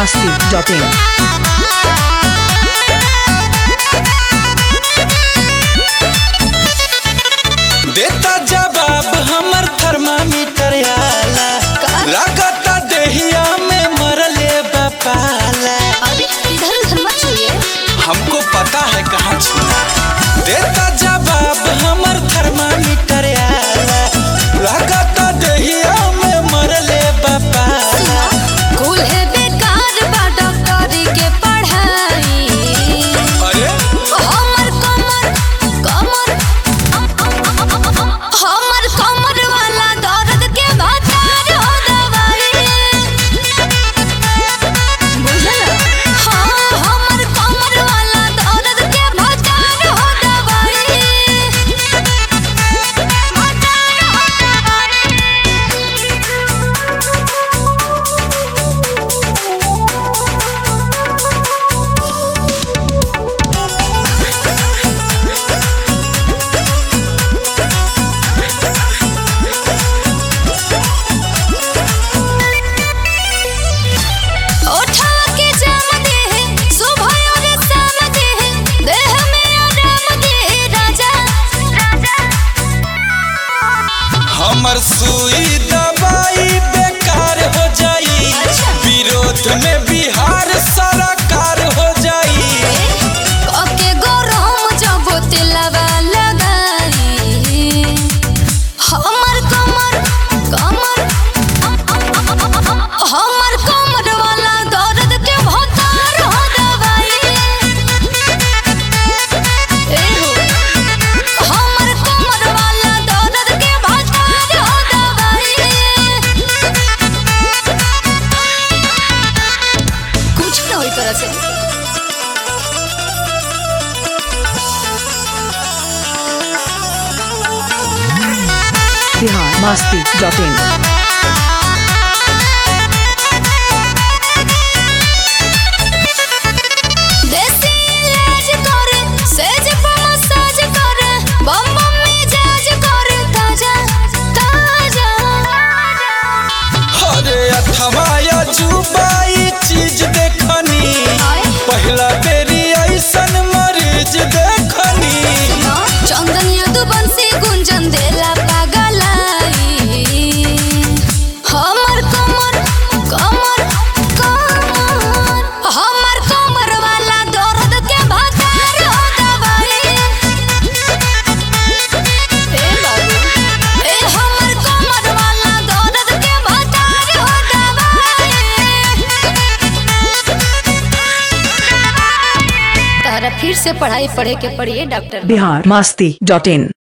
biharmasti.in देता जवाब हमर थर्मामीटर आला लागता देहिया में मरले बपाला। अरे इधर उधर मत छुइए, हमको पता है कहाँ छूना। देता जवाब हमर थर्मामीटर आला लागता देहिया में मरले बपाला। कुल है बेकार बा डॉक्टरी के पढ़ाई। अरे हमर कमर वाला दर्द के भतार हो दवाई। बुझल? हाँ, हमर कमर वाला दर्द के भतार हो दवाई। उठावा के जाम दे, सुबह और शाम दे, देह में आराम दे राजा। हमर सुई दवाई बेकार हो जाई, विरोध में बिहार सरकार हो जाई। ओके गरम जब तेलवा लगाई। हमर कमर वाला दर्द के भतार हो दवाई। ए हो, हमर कमर वाला दर्द के भतार हो दवाई। कुछ न होई तरह से। biharmasti.in देसी इलाज करे, सेज पे मसाज करे, बम बम मिजाज करे, ताजा ताजा। अरे अथवाया जुबाई चीज देखनी, पहला बेरी ऐसन मरीज देखनी। चंदन यदुवंशी गुंजन देला पागलाई। हमर कमर वाला दर्द के भतार हो दवाई। ए बाबू, ए हमर कमर वाला दर्द के भतार हो दवाई। तारा फिर से पढ़ाई पढ़े के पड़िए डॉक्टर। biharmasti.in